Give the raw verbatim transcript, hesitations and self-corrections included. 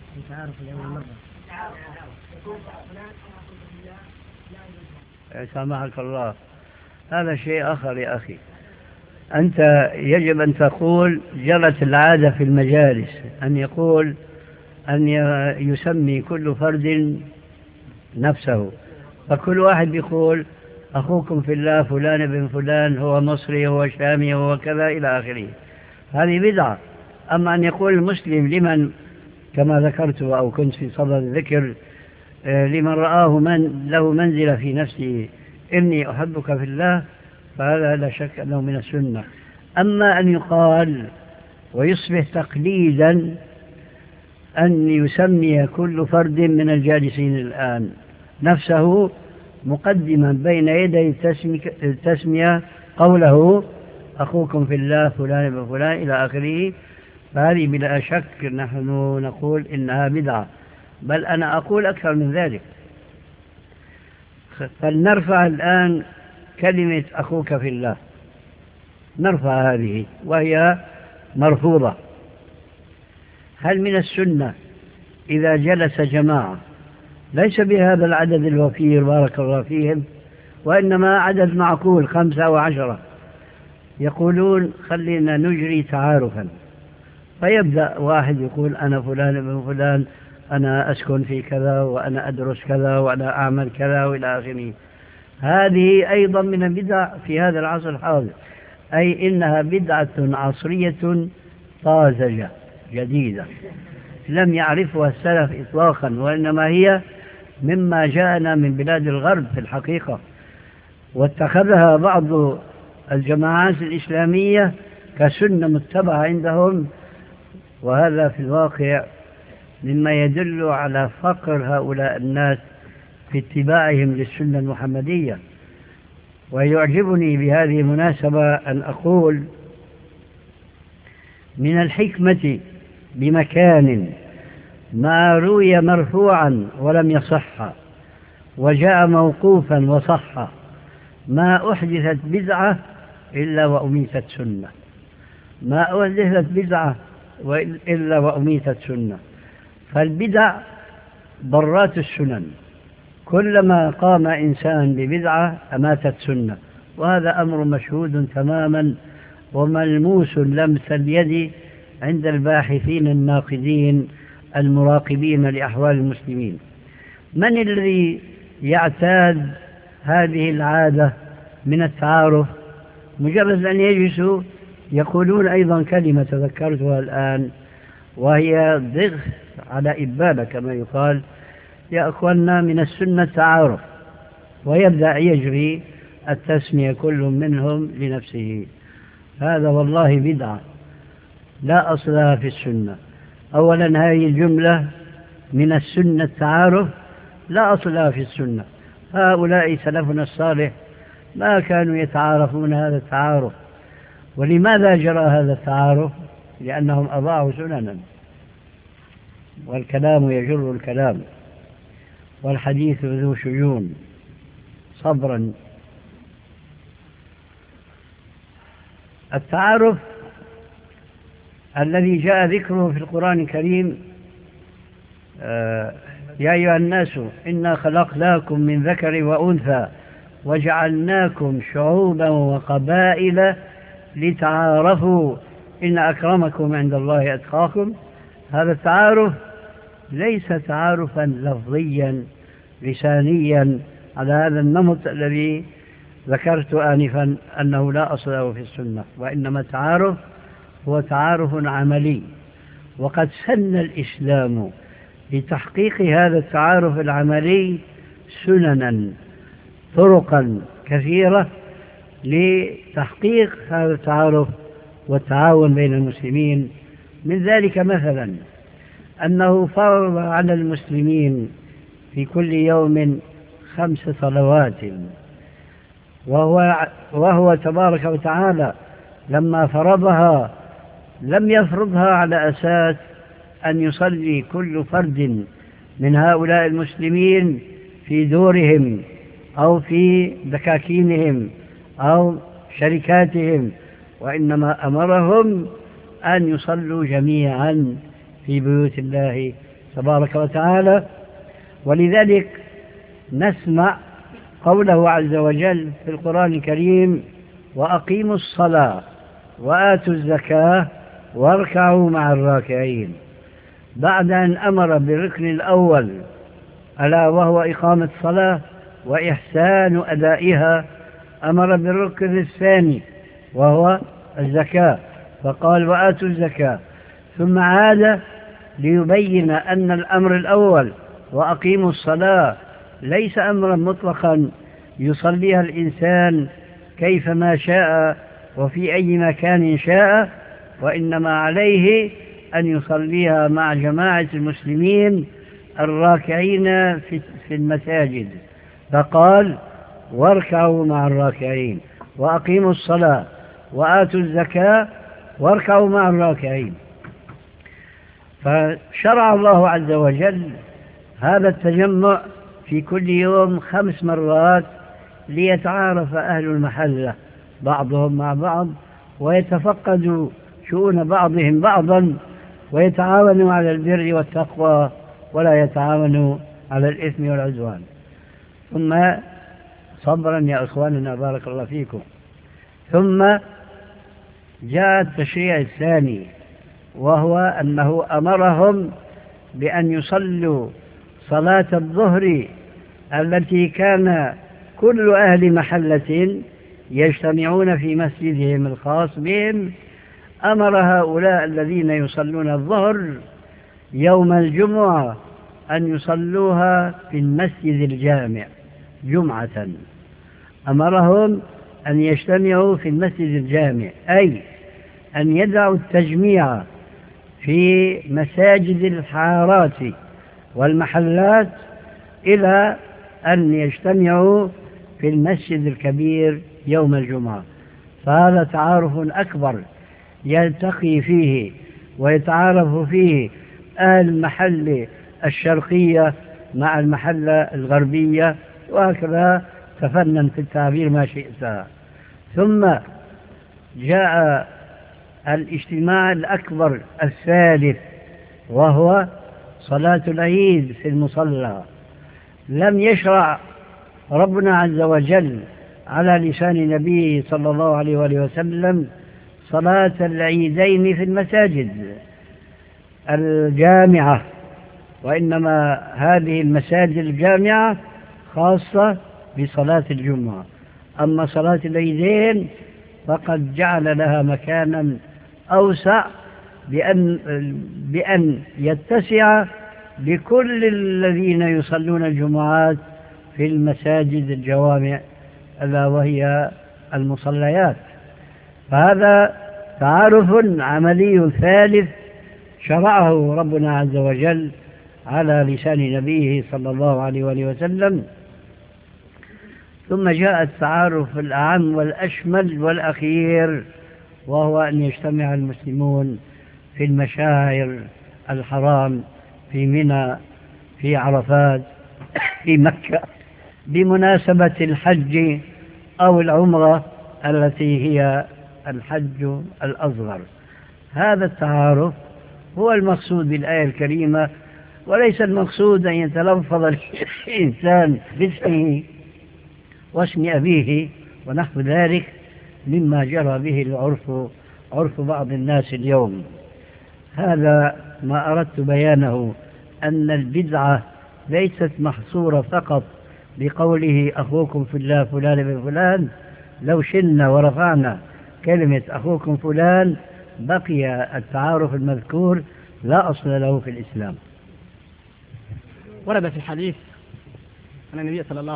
سامحك الله، هذا شيء آخر يا أخي. أنت يجب أن تقول جرت العادة في المجالس أن يقول أن يسمي كل فرد نفسه، فكل واحد يقول أخوكم في الله فلان بن فلان، هو مصري، هو شامي، هو كذا إلى آخره. هذه بدعة. أما أن يقول المسلم لمن كما ذكرت أو كنت في صدد الذكر لمن رآه من له منزلة في نفسه إني أحبك في الله، فهذا لا شك أنه من السنة. أما أن يقال ويصبح تقليدا أن يسمي كل فرد من الجالسين الآن نفسه مقدما بين يدي التسمية قوله أخوكم في الله فلان بن فلان إلى آخره، فهذه بلا شك نحن نقول إنها بدعة، بل أنا أقول أكثر من ذلك. فلنرفع الآن كلمة أخوك في الله، نرفع هذه وهي مرفوضة. هل من السنة إذا جلس جماعة ليس بهذا العدد الوفير بارك الله فيهم، وإنما عدد معقول خمسة وعشرة، يقولون خلينا نجري تعارفا، فيبدأ واحد يقول أنا فلان بن فلان، أنا أسكن في كذا، وأنا أدرس كذا، وأنا أعمل كذا وإلى آخره. هذه أيضا من البدع في هذا العصر الحاضر، أي إنها بدعة عصرية طازجة جديدة لم يعرفها السلف إطلاقا، وإنما هي مما جاءنا من بلاد الغرب في الحقيقة، واتخذها بعض الجماعات الإسلامية كسنة متبعة عندهم، وهذا في الواقع مما يدل على فقر هؤلاء الناس في اتباعهم للسنة المحمدية. ويعجبني بهذه المناسبة أن أقول من الحكمة بمكان ما روي مرفوعا ولم يصح وجاء موقوفا وصح، ما أحدثت بدعة إلا وأميتت سنة، ما أحدثت بدعة إلا وأميتت سنة. فالبدع ضرات السنن، كلما قام إنسان ببدعة أماتت سنة، وهذا أمر مشهود تماما وملموس لمس اليد عند الباحثين الناقدين المراقبين لأحوال المسلمين. من الذي يعتاد هذه العادة من التعارف؟ مجرد أن يجلسوا يقولون أيضا كلمة تذكرتها الآن، وهي ضغط على إبابة كما يقال، يا أخوانا من السنة التعارف، ويبدأ يجري التسمية كل منهم لنفسه. هذا والله بدعة لا أصلها في السنة. أولا هذه الجملة من السنة التعارف لا أصلها في السنة، هؤلاء سلفنا الصالح ما كانوا يتعارفون هذا التعارف. ولماذا جرى هذا التعارف؟ لأنهم أضاعوا سننا، والكلام يجر الكلام، والحديث ذو شجون. صبرا. التعارف الذي جاء ذكره في القرآن الكريم آه يا أيها الناس إنا خلقناكم من ذكر وأنثى وجعلناكم شعوبا وقبائل لتعارفوا إن أكرمكم عند الله أتقاكم. هذا التعارف ليس تعارفا لفظيا لسانيا على هذا النمط الذي ذكرت آنفا أنه لا أصل له في السنة، وإنما التعارف هو تعارف عملي. وقد سن الإسلام لتحقيق هذا التعارف العملي سننا طرقا كثيرة لتحقيق هذا التعارف والتعاون بين المسلمين. من ذلك مثلا أنه فرض على المسلمين في كل يوم خمس صلوات، وهو, وهو تبارك وتعالى لما فرضها لم يفرضها على أساس أن يصلي كل فرد من هؤلاء المسلمين في دورهم أو في دكاكينهم أو شركاتهم، وإنما أمرهم أن يصلوا جميعا في بيوت الله تبارك وتعالى. ولذلك نسمع قوله عز وجل في القرآن الكريم: وأقيموا الصلاة وآتوا الزكاة واركعوا مع الراكعين، بعد أن أمر بالركن الأول ألا وهو إقامة الصلاة وإحسان أدائها، أمر بالركن الثاني وهو الزكاة فقال: وآتوا الزكاة، ثم عاد ليبين أن الأمر الأول وأقيموا الصلاة ليس أمرا مطلقا يصليها الإنسان كيفما شاء وفي أي مكان شاء، وإنما عليه أن يصليها مع جماعة المسلمين الراكعين في المساجد، فقال: واركعوا مع الراكعين، وأقيموا الصلاة وآتوا الزكاة واركعوا مع الراكعين. فشرع الله عز وجل هذا التجمع في كل يوم خمس مرات ليتعارف أهل المحلة بعضهم مع بعض، ويتفقدوا شؤون بعضهم بعضا، ويتعاونوا على البر والتقوى ولا يتعاونوا على الإثم والعدوان. ثم صبرا يا أخواننا بارك الله فيكم. ثم جاء التشريع الثاني، وهو أنه أمرهم بأن يصلوا صلاة الظهر التي كان كل أهل محلة يجتمعون في مسجدهم الخاص بهم، أمر هؤلاء الذين يصلون الظهر يوم الجمعة أن يصلوها في المسجد الجامع جمعة، أمرهم أن يجتمعوا في المسجد الجامع، أي أن يدعوا التجميع في مساجد الحارات والمحلات إلى أن يجتمعوا في المسجد الكبير يوم الجمعة. فهذا تعارف أكبر يلتقي فيه ويتعارف فيه أهل المحل الشرقية مع المحلة الغربية، وهكذا تفنن في التعبير ما شئت. ثم جاء الاجتماع الأكبر الثالث، وهو صلاة العيد في المصلى. لم يشرع ربنا عز وجل على لسان نبيه صلى الله عليه وآله وسلم صلاة العيدين في المساجد الجامعة، وإنما هذه المساجد الجامعة خاصة بصلاة الجمعة. أما صلاة العيدين فقد جعل لها مكانا أوسع بأن, بأن يتسع لكل الذين يصلون الجمعات في المساجد الجوامع ألا وهي المصليات. فهذا تعارف عملي ثالث شرعه ربنا عز وجل على لسان نبيه صلى الله عليه وآله وسلم. ثم جاء التعارف الأعم والأشمل والأخير، وهو أن يجتمع المسلمون في المشاعر الحرام، في منى، في عرفات، في مكة، بمناسبة الحج أو العمرة التي هي الحج الأصغر. هذا التعارف هو المقصود بالآية الكريمة، وليس المقصود أن يتلفظ الإنسان باسمه واسم أبيه ونحو ذلك مما جرى به العرف، عرف بعض الناس اليوم. هذا ما أردت بيانه، أن البدعة ليست محصورة فقط بقوله أخوكم في الله فلان بن فلان. لو شلنا ورفعنا كلمة أخوكم فلان بقي التعارف المذكور لا أصل له في الإسلام. ورد في الحديث أن النبي صلى الله